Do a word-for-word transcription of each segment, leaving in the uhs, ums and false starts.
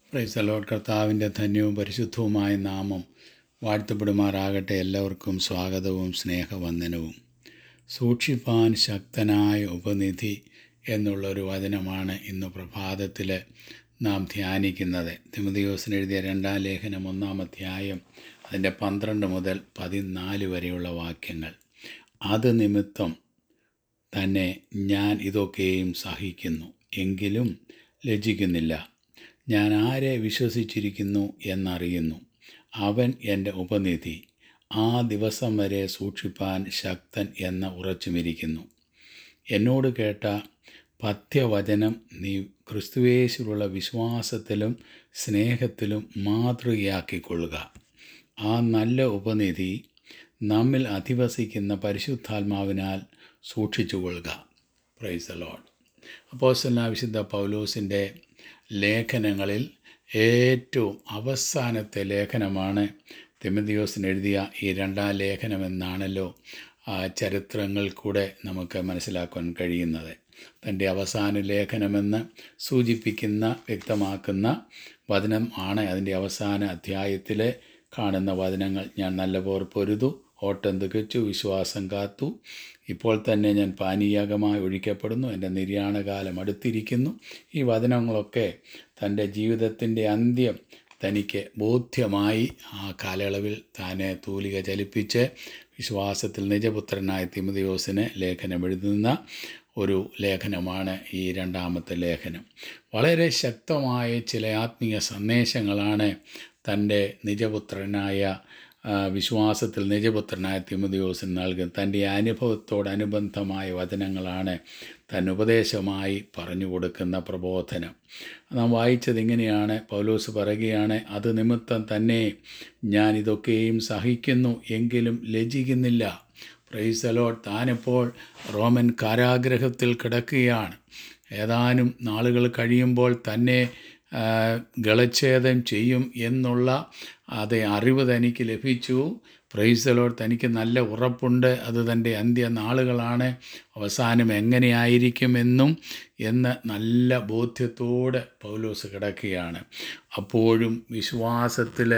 Price the Lord. കർത്താവിൻ്റെ ധന്യവും പരിശുദ്ധവുമായ നാമം വാഴ്ത്തപ്പെടുമാറാകട്ടെ. എല്ലാവർക്കും സ്വാഗതവും സ്നേഹവന്ദനവും. സൂക്ഷിപ്പാൻ ശക്തനായ ഉപനിധി എന്നുള്ളൊരു വചനമാണ് ഇന്ന് പ്രഭാതത്തിൽ നാം ധ്യാനിക്കുന്നത്. തിമോഥെയോസിന് എഴുതിയ രണ്ടാം ലേഖനം ഒന്നാം അധ്യായം അതിൻ്റെ പന്ത്രണ്ട് മുതൽ പതിനാല് വരെയുള്ള വാക്യങ്ങൾ. അത് നിമിത്തം തന്നെ ഞാൻ ഇതൊക്കെയും സഹിക്കുന്നു, എങ്കിലും ലജ്ജിക്കുന്നില്ല. ഞാൻ ആരെ വിശ്വസിച്ചിരിക്കുന്നു എന്നറിയുന്നു. അവൻ എൻ്റെ ഉപനിധി, ആ ദിവസം വരെ സൂക്ഷിപ്പാൻ ശക്തൻ എന്ന് ഉറച്ചുമിരിക്കുന്നു. എന്നോട് കേട്ട പഥ്യവചനം നീ ക്രിസ്തുയേശുവിലുള്ള വിശ്വാസത്തിലും സ്നേഹത്തിലും മാതൃകയാക്കിക്കൊള്ളുക. ആ നല്ല ഉപനിധി നമ്മിൽ അധിവസിക്കുന്ന പരിശുദ്ധാത്മാവിനാൽ സൂക്ഷിച്ചുകൊള്ളുക. Price the Lord. അപ്പോസ്തലനായ വിശുദ്ധ പൗലോസിൻ്റെ ലേഖനങ്ങളിൽ ഏറ്റവും അവസാനത്തെ ലേഖനമാണ് തിമോഥെയോസിന് എഴുതിയ ഈ രണ്ടാം ലേഖനമെന്നാണല്ലോ ചരിത്രങ്ങൾ കൂടെ നമുക്ക് മനസ്സിലാക്കാൻ കഴിയുന്നത്. തൻ്റെ അവസാന ലേഖനമെന്ന് സൂചിപ്പിക്കുന്ന വ്യക്തമാക്കുന്ന വചനം ആണ് അതിൻ്റെ അവസാന അധ്യായത്തിൽ കാണുന്ന വചനങ്ങൾ. ഞാൻ നല്ലപോലെ പൊരുതു, ഓട്ടം തികച്ചു, വിശ്വാസം കാത്തു. ഇപ്പോൾ തന്നെ ഞാൻ പാനീയകമായി ഒഴിക്കപ്പെടുന്നു, എൻ്റെ നിര്യാണകാലം അടുത്തിരിക്കുന്നു. ഈ വചനങ്ങളൊക്കെ തൻ്റെ ജീവിതത്തിൻ്റെ അന്ത്യം തനിക്ക് ബോധ്യമായി ആ കാലയളവിൽ താനെ തൂലിക ചലിപ്പിച്ച് വിശ്വാസത്തിൽ നിജപുത്രനായ തിമോഥെയോസിന് ലേഖനം എഴുതുന്ന ഒരു ലേഖനമാണ് ഈ രണ്ടാമത്തെ ലേഖനം. വളരെ ശക്തമായ ചില ആത്മീയ സന്ദേശങ്ങളാണ് തൻ്റെ നിജപുത്രനായ വിശ്വാസത്തിൽ നിജപുത്രനായ തിമോഥെയോസിന് നൽകുന്നത്. തൻ്റെ അനുഭവത്തോടനുബന്ധമായ വചനങ്ങളാണ് തൻ ഉപദേശമായി പറഞ്ഞു കൊടുക്കുന്ന പ്രബോധനം. നാം വായിച്ചത് ഇങ്ങനെയാണ്. പൗലോസ് പറയുകയാണ്, അത് നിമിത്തം തന്നെ ഞാൻ ഇതൊക്കെയും സഹിക്കുന്നു, എങ്കിലും ലജ്ജിക്കുന്നില്ല. Praise the Lord. താനിപ്പോൾ റോമൻ കാരാഗ്രഹത്തിൽ കിടക്കുകയാണ്. ഏതാനും നാളുകൾ കഴിയുമ്പോൾ തന്നെ ഗളച്ഛേദം ചെയ്യും എന്നുള്ള അതേ അറിവ് തനിക്ക് ലഭിച്ചു. Praise the Lord. തനിക്ക് നല്ല ഉറപ്പുണ്ട്, അത് തൻ്റെ അന്ത്യനാളുകളാണ്, അവസാനം എങ്ങനെയായിരിക്കുമെന്നും എന്ന് നല്ല ബോധ്യത്തോടെ പൗലോസ് കിടക്കുകയാണ്. അപ്പോഴും വിശ്വാസത്തിൽ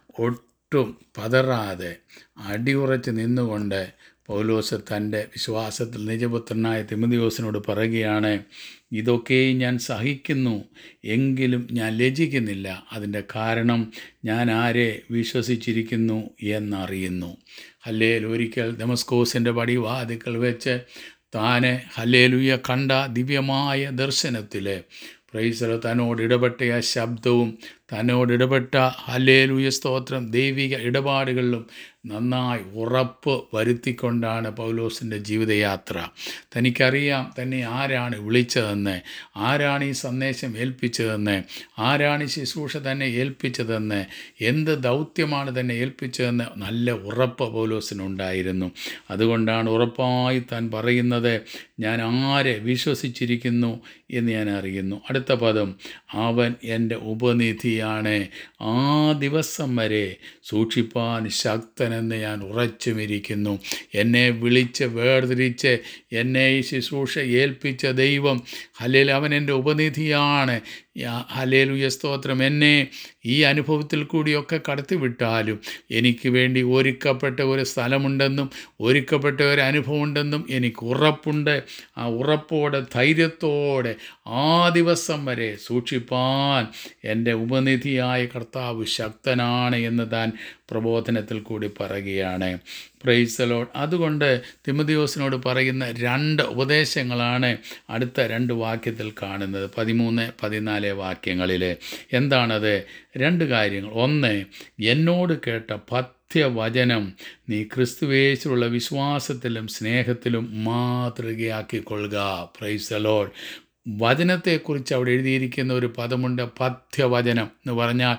ഒട്ടും പതറാതെ അടിയുറച്ച് നിന്നുകൊണ്ട് പൗലോസ് തൻ്റെ വിശ്വാസത്തിൽ നിജപുത്രനായ തിമോഥെയോസിനോട് പറയുകയാണ്, ഇതൊക്കെയും ഞാൻ സഹിക്കുന്നു, എങ്കിലും ഞാൻ ലജ്ജിക്കുന്നില്ല. അതിൻ്റെ കാരണം ഞാൻ ആരെ വിശ്വസിച്ചിരിക്കുന്നു എന്നറിയുന്നു. ഹല്ലേലൂയ. ഒരിക്കൽ ദമസ്കോസിൻ്റെ പടിവാതിൽക്കൽ വെച്ച് താനെ ഹല്ലേലൂയ കണ്ട ദിവ്യമായ ദർശനത്തിൽ പ്രൈസ് തന്നോട് ഇടപെട്ട ആ ശബ്ദവും തന്നോട് ഇടപെട്ട ഹല്ലേലൂയ സ്തോത്രം ദൈവിക ഇടപാടുകളിലും നന്നായി ഉറപ്പ് വരുത്തിക്കൊണ്ടാണ് പൗലോസിൻ്റെ ജീവിതയാത്ര. തനിക്കറിയാം തന്നെ ആരാണ് വിളിച്ചതെന്ന്, ആരാണ് ഈ സന്ദേശം ഏൽപ്പിച്ചതെന്ന്, ആരാണ് ഈ ശുശ്രൂഷ തന്നെ ഏൽപ്പിച്ചതെന്ന്, എന്ത് ദൗത്യമാണ് തന്നെ ഏൽപ്പിച്ചതെന്ന് നല്ല ഉറപ്പ് പൗലോസിനുണ്ടായിരുന്നു. അതുകൊണ്ടാണ് ഉറപ്പായി താൻ പറയുന്നത്, ഞാൻ ആരെ വിശ്വസിച്ചിരിക്കുന്നു എന്ന് ഞാൻ അറിയുന്നു. അടുത്ത പദം, അവൻ എൻ്റെ ഉപനിധിയാണ്, ആ ദിവസം വരെ സൂക്ഷിപ്പാൻ ശക്തനെന്ന് ഞാൻ ഉറച്ചുമിരിക്കുന്നു. എന്നെ വിളിച്ച് വേർതിരിച്ച് എന്നെ ഈ ശുശ്രൂഷ ഏൽപ്പിച്ച ദൈവം ഹല്ലേലൂയ, അവൻ എൻ്റെ ഉപനിധിയാണ്. ഹല്ലേലൂയ സ്തോത്രം. എന്നെ ഈ അനുഭവത്തിൽ കൂടിയൊക്കെ കടത്തിവിട്ടാലും എനിക്ക് വേണ്ടി ഒരുക്കപ്പെട്ട ഒരു സ്ഥലമുണ്ടെന്നും ഒരുക്കപ്പെട്ട ഒരു അനുഭവമുണ്ടെന്നും എനിക്ക് ഉറപ്പുണ്ട്. ആ ഉറപ്പോടെ ധൈര്യത്തോടെ ആ ദിവസം വരെ സൂക്ഷിപ്പാൻ എൻ്റെ ഉപനിധിയായ കർത്താവ് ശക്തനാണ് എന്ന് താൻ പ്രബോധനത്തിൽ കൂടി പറയുകയാണ്. Praise the Lord. അതുകൊണ്ട് തിമോഥെയോസിനോട് പറയുന്ന രണ്ട് ഉപദേശങ്ങളാണ് അടുത്ത രണ്ട് വാക്യത്തിൽ കാണുന്നത്, പതിമൂന്ന് പതിനാല് വാക്യങ്ങളിൽ. എന്താണത്? രണ്ട് കാര്യങ്ങൾ. ഒന്ന്, എന്നോട് കേട്ട പഥ്യവചനം നീ ക്രിസ്തുയേശുവിലുള്ള വിശ്വാസത്തിലും സ്നേഹത്തിലും മാതൃകയാക്കിക്കൊള്ളുക. Praise the Lord. വചനത്തെക്കുറിച്ച് അവിടെ എഴുതിയിരിക്കുന്ന ഒരു പദമുണ്ട്, പഥ്യവചനം എന്ന് പറഞ്ഞാൽ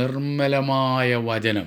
നിർമ്മലമായ വചനം.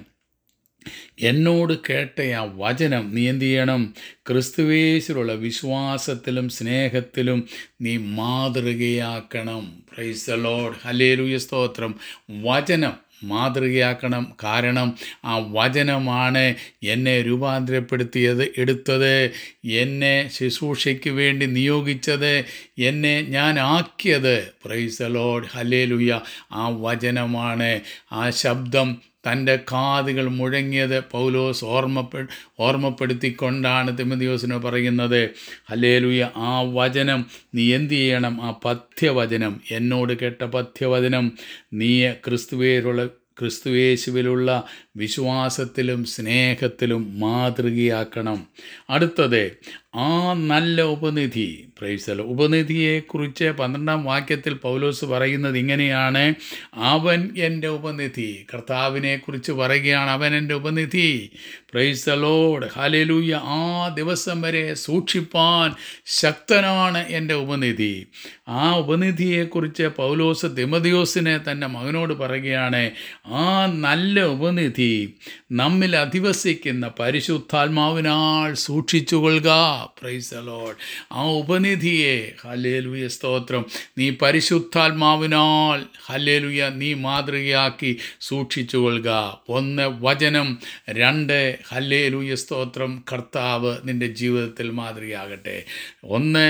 എന്നോട് കേട്ട ആ വചനം നീ എന്ത് ചെയ്യണം? ക്രിസ്തുയേശുവിലുള്ള വിശ്വാസത്തിലും സ്നേഹത്തിലും നീ മാതൃകയാക്കണം. Praise the Lord. ഹല്ലേലൂയ സ്തോത്രം. വചനം മാതൃകയാക്കണം. കാരണം ആ വചനമാണ് എന്നെ രൂപാന്തരപ്പെടുത്തിയത്, എടുത്തത്, എന്നെ ശുശ്രൂഷയ്ക്ക് വേണ്ടി നിയോഗിച്ചത്, എന്നെ ഞാൻ ആക്കിയത്. പ്രൈസ് ദി ലോർഡ്, ഹല്ലേലൂയ. ആ വചനമാണ്. ആ ശബ്ദം തൻ്റെ കാതുകൾ മുഴങ്ങിയത് പൗലോസ് ഓർമ്മപ്പെ ഓർമ്മപ്പെടുത്തിക്കൊണ്ടാണ് തിമോഥെയോസിന് പറയുന്നത്. ഹല്ലേലൂയ. ആ വചനം നീ എന്തു ചെയ്യണം? ആ പഥ്യവചനം, എന്നോട് കേട്ട പഥ്യവചനം നീ ക്രിസ്തുവേലുള്ള ക്രിസ്തുയേശുവിലുള്ള വിശ്വാസത്തിലും സ്നേഹത്തിലും മാതൃകയാക്കണം. അടുത്തത്, ആ നല്ല ഉപനിധി. Praise the Lord. ഉപനിധിയെക്കുറിച്ച് പന്ത്രണ്ടാം വാക്യത്തിൽ പൗലോസ് പറയുന്നത് ഇങ്ങനെയാണ്: അവൻ എൻ്റെ ഉപനിധി. കർത്താവിനെക്കുറിച്ച് പറയുകയാണ്, അവൻ എൻ്റെ ഉപനിധി. പ്രൈസ് ദി ലോർഡ്, ഹല്ലേലൂയ. ആ ദിവസം വരെ സൂക്ഷിപ്പാൻ ശക്തനാണ് എൻ്റെ ഉപനിധി. ആ ഉപനിധിയെക്കുറിച്ച് പൗലോസ് തിമോഥെയോസിനെ തൻ്റെ മകനോട് പറയുകയാണ്, ആ നല്ല ഉപനിധി നമ്മിൽ അധിവസിക്കുന്ന പരിശുദ്ധാത്മാവിനാൽ സൂക്ഷിച്ചുകൊള്ളുക. Price the Lord. ആ ഉപനിധിയെ, ഹല്ലേലൂയ, സ്തോത്രം, നീ പരിശുദ്ധാത്മാവിനാൽ, ഹല്ലേലൂയ, നീ മാതൃകയാക്കി സൂക്ഷിച്ചുകൊള്ളുക. ഒന്ന്, വചനം. രണ്ട്, ഹല്ലേലൂയ, സ്തോത്രം, കർത്താവ് നിൻ്റെ ജീവിതത്തിൽ മാതൃകയാകട്ടെ. ഒന്ന്,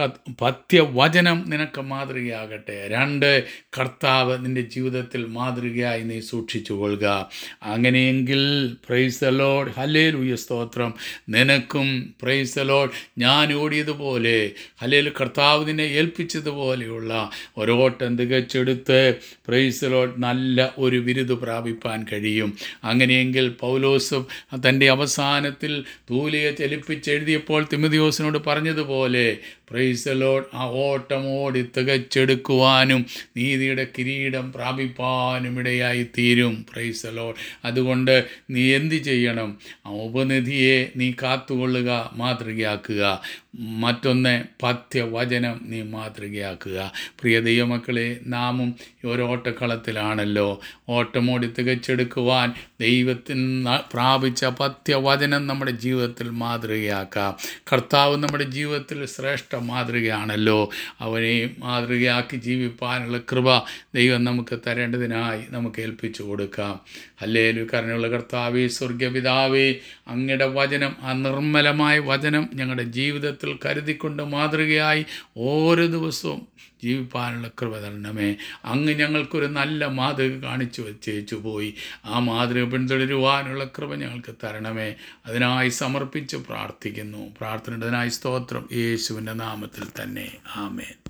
പഥ്യവചനം നിനക്ക് മാതൃകയാകട്ടെ. രണ്ട്, കർത്താവ് നിൻ്റെ ജീവിതത്തിൽ മാതൃകയായി നീ സൂക്ഷിച്ചുകൊള്ളുക. അങ്ങനെയെങ്കിൽ പ്രൈസ് ദി ലോർഡ്, ഹല്ലേലൂയ, സ്തോത്രം, നിനക്കും പ്രൈസ് ദി ലോർഡ് ഞാൻ ഓടിയതുപോലെ, ഹല്ലേലൂയ, കർത്താവ് നിന്നെ ഏൽപ്പിച്ചതുപോലെയുള്ള ഒരോട്ടം തികച്ചെടുത്ത് പ്രൈസ് ദി ലോർഡ് നല്ല ഒരു ബിരുദ് പ്രാപിപ്പാൻ കഴിയും. അങ്ങനെയെങ്കിൽ പൗലോസും തൻ്റെ അവസാനത്തിൽ തൂലിക ചലിപ്പിച്ചെഴുതിയപ്പോൾ തിമോഥെയോസിനോട് പറഞ്ഞതുപോലെ പ്രൈസ് ദി ലോർഡ്, ആ ഓട്ടം ഓടി തികച്ചെടുക്കുവാനും നീതിയുടെ കിരീടം പ്രാപിപ്പാനും ഇടയായി തീരും. Praise the Lord. അതുകൊണ്ട് നീ എന്ത് ചെയ്യണം? ആ ഉപനിധിയെ നീ കാത്തുകൊള്ളുക, മാതൃകയാക്കുക. മറ്റൊന്ന്, പഥ്യവചനം നീ മാതൃകയാക്കുക. പ്രിയ ദൈവമക്കളെ, നാമും ഒരു ഓട്ടക്കളത്തിലാണല്ലോ. ഓട്ടമോടി തികച്ചെടുക്കുവാൻ ദൈവത്തിൽ നിന്ന് പ്രാപിച്ച പഥ്യവചനം നമ്മുടെ ജീവിതത്തിൽ മാതൃകയാക്കാം. കർത്താവ് നമ്മുടെ ജീവിതത്തിൽ ശ്രേഷ്ഠ മാതൃകയാണല്ലോ. അവനെ മാതൃകയാക്കി ജീവിപ്പാനുള്ള കൃപ ദൈവം നമുക്ക് തരേണ്ടതിനായി നമുക്ക് ഏൽപ്പിച്ചു കൊടുക്കാം. ഹല്ലേലൂയ. കരുണയുള്ള കർത്താവേ, സ്വർഗ്ഗപിതാവേ, അങ്ങയുടെ വചനം, ആ നിർമ്മലമായ വചനം ഞങ്ങളുടെ ജീവിതത്തിൽ കരുതിക്കൊണ്ട് മാതൃകയായി ഓരോ ദിവസവും ജീവിപ്പാനുള്ള കൃപ തരണമേ. അങ്ങ് ഞങ്ങൾക്കൊരു നല്ല മാതൃക കാണിച്ചു വച്ചേച്ചു പോയി. ആ മാതൃക പിന്തുടരുവാനുള്ള കൃപ ഞങ്ങൾക്ക് തരണമേ. അതിനായി സമർപ്പിച്ച് പ്രാർത്ഥിക്കുന്നു. പ്രാർത്ഥനയുടേതിനായി സ്തോത്രം, യേശുവിൻ്റെ നാമത്തിൽ തന്നെ. ആമേൻ.